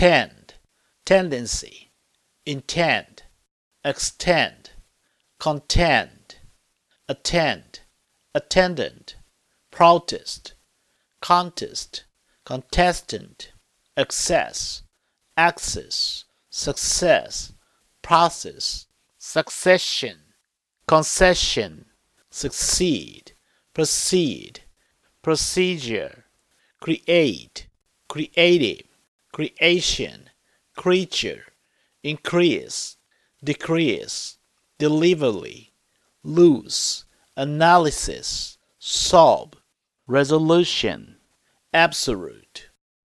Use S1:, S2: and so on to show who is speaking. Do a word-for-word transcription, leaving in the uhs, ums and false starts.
S1: tend, tendency, intend, extend, contend, attend, attendant, protest, contest, contestant, access, access, success, process, succession, concession, succeed, proceed, procedure, create, creative, creation, creature, increase, decrease, delivery, lose, analysis, solve, resolution, absolute,